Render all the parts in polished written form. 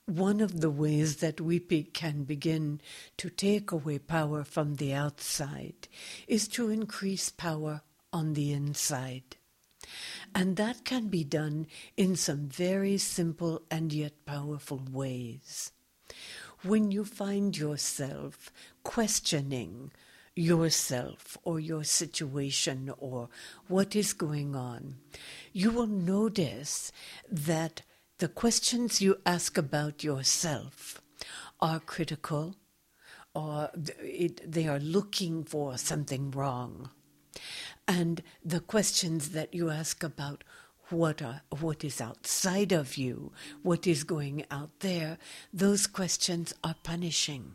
one of the ways that we can begin to take away power from the outside is to increase power on the inside. And that can be done in some very simple and yet powerful ways. When you find yourself questioning yourself or your situation or what is going on, you will notice that the questions you ask about yourself are critical, or they are looking for something wrong. And the questions that you ask about what is outside of you, what is going out there, those questions are punishing.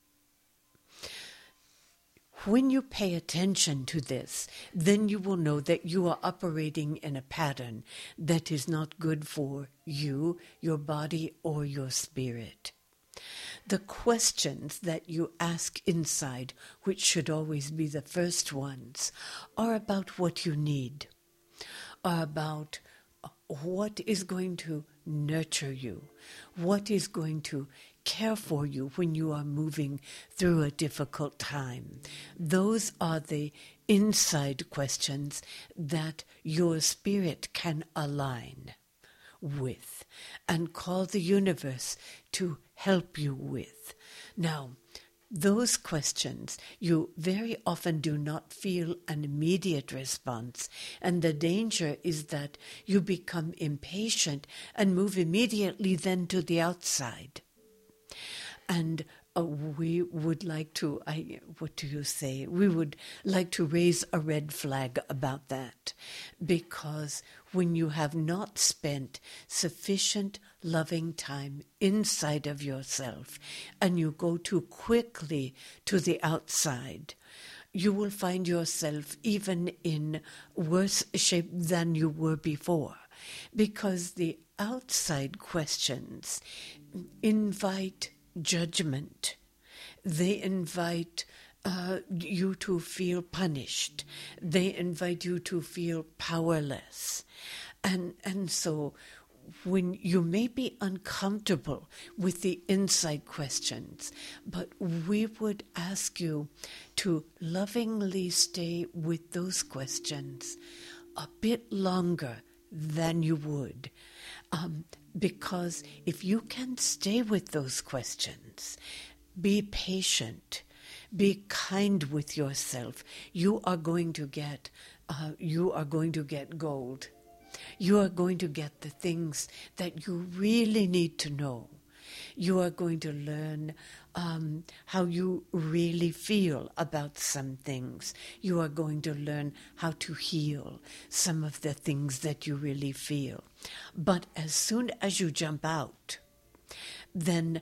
When you pay attention to this, then you will know that you are operating in a pattern that is not good for you, your body, or your spirit. The questions that you ask inside, which should always be the first ones, are about what you need, are about what is going to nurture you, what is going to care for you when you are moving through a difficult time. Those are the inside questions that your spirit can align with and call the universe to help you with. Now, those questions, you very often do not feel an immediate response, and the danger is that you become impatient and move immediately then to the outside. And we would like to, what do you say? We would like to raise a red flag about that, because when you have not spent sufficient loving time inside of yourself and you go too quickly to the outside, you will find yourself even in worse shape than you were before, because the outside questions invite judgment. They invite you to feel punished. They invite you to feel powerless. And so when you may be uncomfortable with the inside questions, but we would ask you to lovingly stay with those questions a bit longer than you would. Because if you can stay with those questions, be patient, be kind with yourself, you are going to get gold. You are going to get the things that you really need to know. You are going to learn how you really feel about some things. You are going to learn how to heal some of the things that you really feel. But as soon as you jump out, then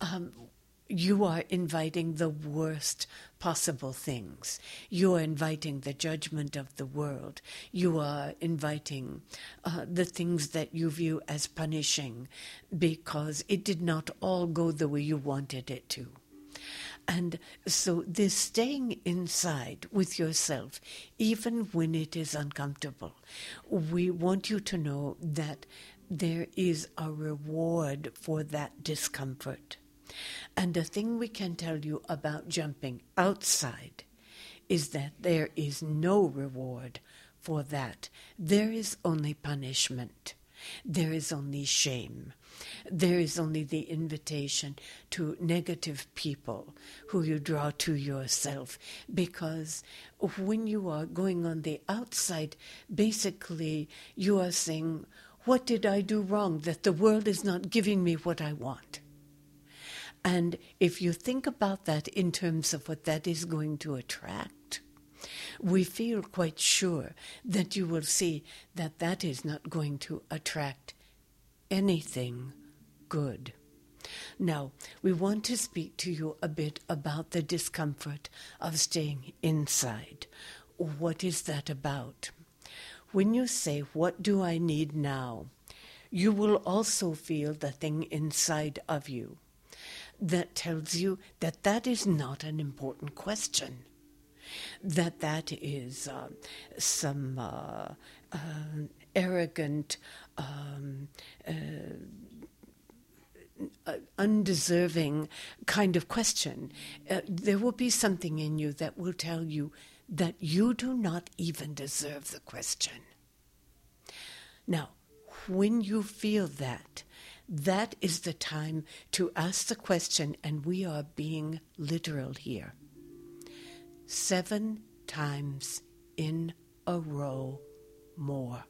you are inviting the worst possible things. You are inviting the judgment of the world. You are inviting the things that you view as punishing because it did not all go the way you wanted it to. And so this staying inside with yourself, even when it is uncomfortable, we want you to know that there is a reward for that discomfort. And the thing we can tell you about jumping outside is that there is no reward for that. There is only punishment. There is only shame. There is only the invitation to negative people who you draw to yourself, because when you are going on the outside, basically you are saying, what did I do wrong that the world is not giving me what I want? And if you think about that in terms of what that is going to attract, we feel quite sure that you will see that that is not going to attract anything good. Now, we want to speak to you a bit about the discomfort of staying inside. What is that about? When you say, what do I need now? You will also feel the thing inside of you that tells you that that is not an important question, that is some undeserving kind of question. There will be something in you that will tell you that you do not even deserve the question. Now, when you feel that, that is the time to ask the question, and we are being literal here. 7 times in a row more.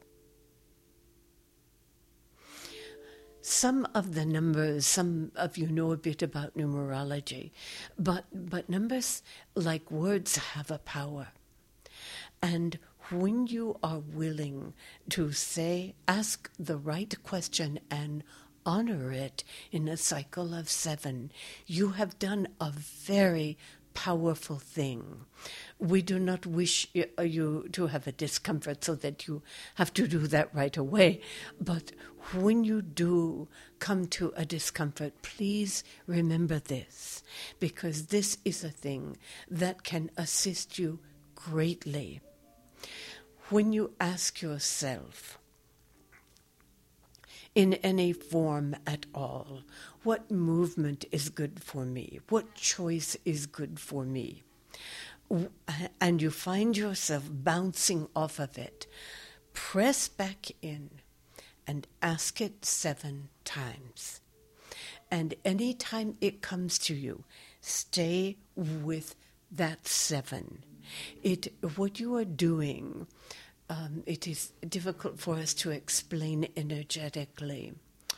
Some of the numbers, some of you know a bit about numerology, but numbers, like words, have a power. And when you are willing to ask the right question and honor it in a cycle of 7, you have done a very powerful thing. We do not wish you to have a discomfort so that you have to do that right away. But when you do come to a discomfort, please remember this, because this is a thing that can assist you greatly. When you ask yourself, in any form at all, what movement is good for me? What choice is good for me? And you find yourself bouncing off of it, press back in and ask it 7 times. And any time it comes to you, stay with that 7. What you are doing, it is difficult for us to explain energetically.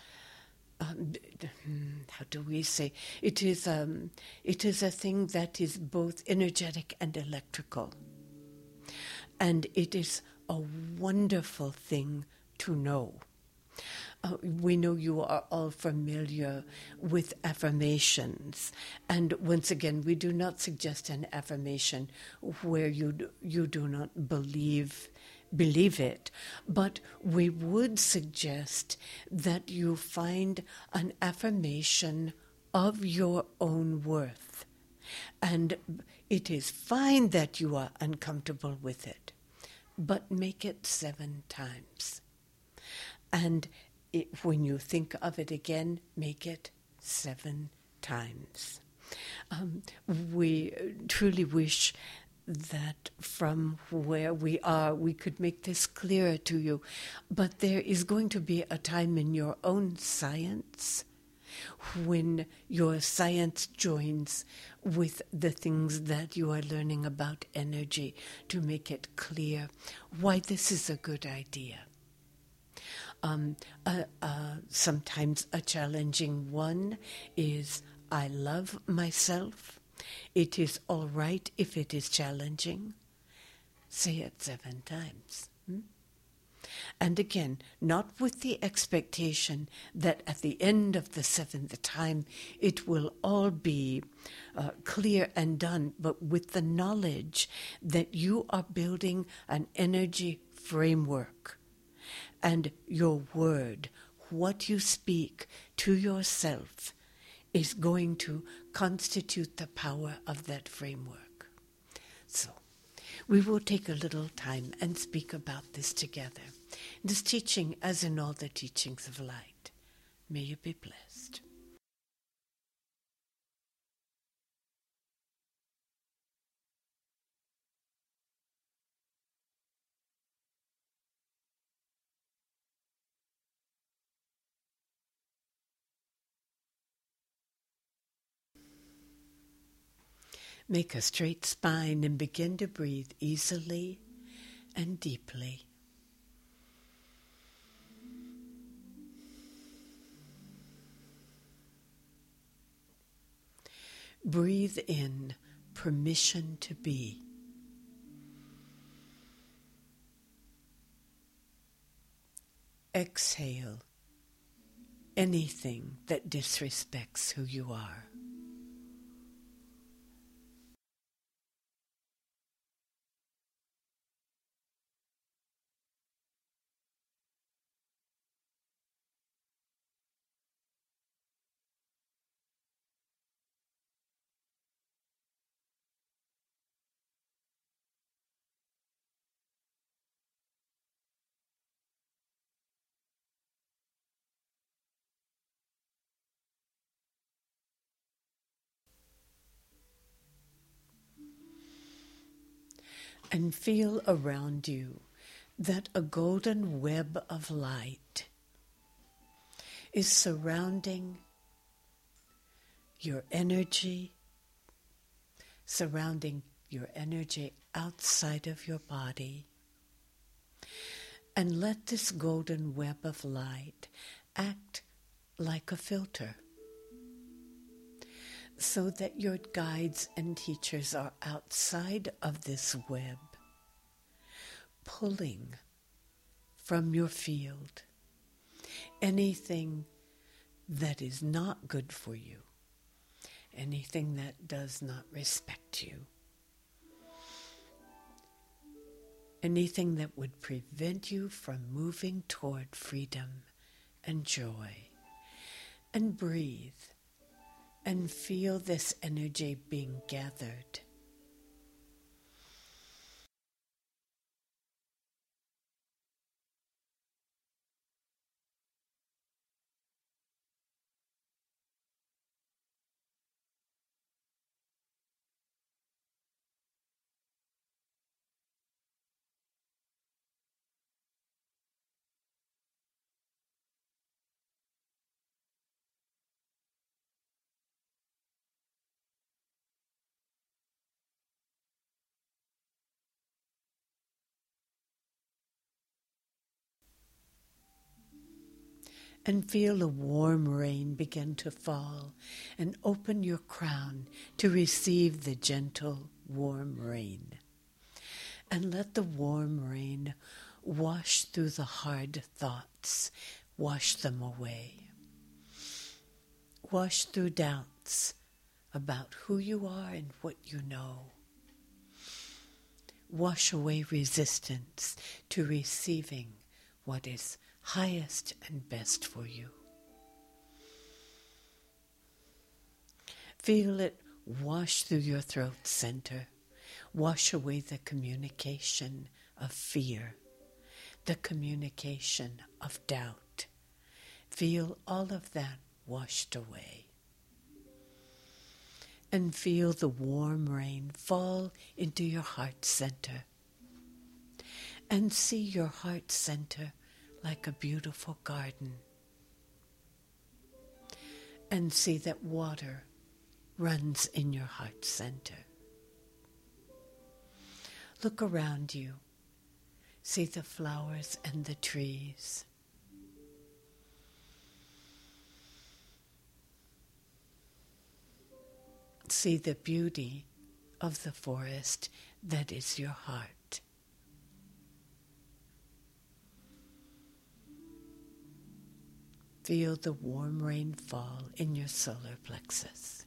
How do we say? It is a thing that is both energetic and electrical. And it is a wonderful thing to know. We know you are all familiar with affirmations. And once again, we do not suggest an affirmation where you do not believe it, but we would suggest that you find an affirmation of your own worth. And it is fine that you are uncomfortable with it, but make it 7 times. And when you think of it again, make it 7 times. We truly wish that from where we are, we could make this clearer to you. But there is going to be a time in your own science when your science joins with the things that you are learning about energy to make it clear why this is a good idea. Sometimes a challenging one is, I love myself. It is all right if it is challenging. Say it 7 times. And again, not with the expectation that at the end of the 7th time it will all be clear and done, but with the knowledge that you are building an energy framework. And your word, what you speak to yourself, is going to constitute the power of that framework. So, we will take a little time and speak about this together. This teaching, as in all the teachings of light, may you be blessed. Make a straight spine and begin to breathe easily and deeply. Breathe in permission to be. Exhale anything that disrespects who you are. and feel around you that a golden web of light is surrounding your energy, outside of your body. And let this golden web of light act like a filter, so that your guides and teachers are outside of this web, pulling from your field anything that is not good for you, anything that does not respect you, anything that would prevent you from moving toward freedom and joy. And breathe and feel this energy being gathered. And feel a warm rain begin to fall, and open your crown to receive the gentle, warm rain. And let the warm rain wash through the hard thoughts, wash them away. Wash through doubts about who you are and what you know. Wash away resistance to receiving what is highest and best for you. Feel it wash through your throat center. Wash away the communication of fear, the communication of doubt. Feel all of that washed away. And feel the warm rain fall into your heart center. And see your heart center like a beautiful garden. And see that water runs in your heart center. Look around you. See the flowers and the trees. See the beauty of the forest that is your heart. Feel the warm rain fall in your solar plexus.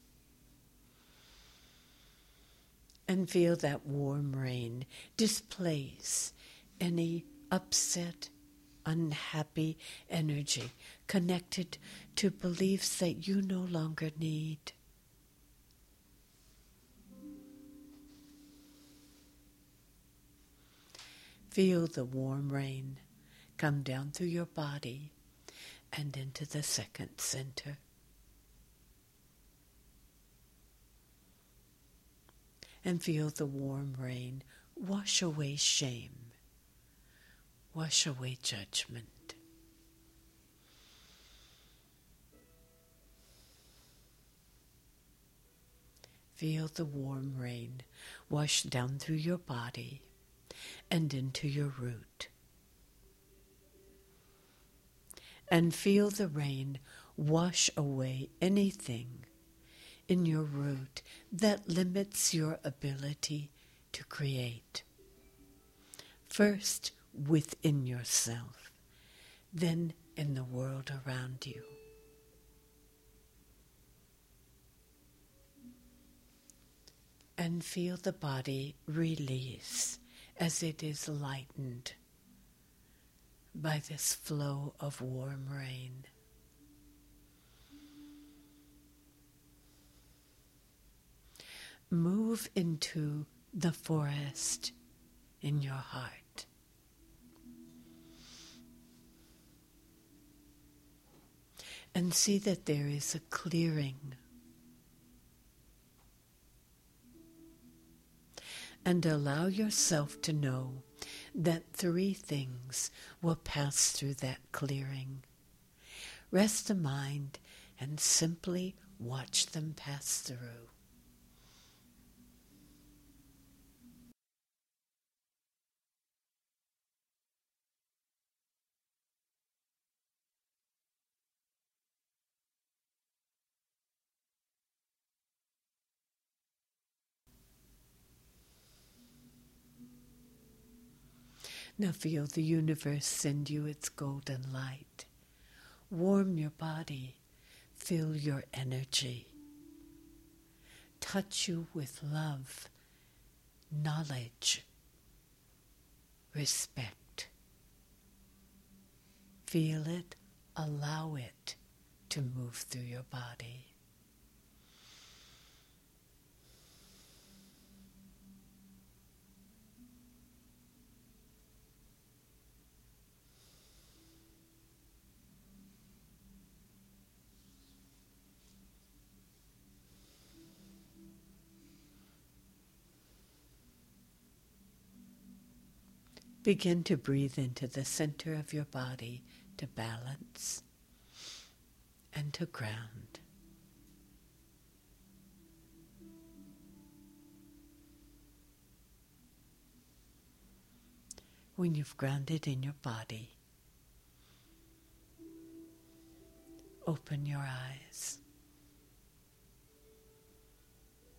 And feel that warm rain displace any upset, unhappy energy connected to beliefs that you no longer need. Feel the warm rain come down through your body and into the second center. And feel the warm rain wash away shame, wash away judgment. Feel the warm rain wash down through your body and into your root. And feel the rain wash away anything in your root that limits your ability to create. First within yourself, then in the world around you. And feel the body release as it is lightened by this flow of warm rain. Move into the forest in your heart. And see that there is a clearing. and allow yourself to know that 3 things will pass through that clearing. Rest the mind and simply watch them pass through. Now feel the universe send you its golden light. Warm your body. Feel your energy. Touch you with love, knowledge, respect. Feel it, allow it to move through your body. Begin to breathe into the center of your body to balance and to ground. When you've grounded in your body, open your eyes.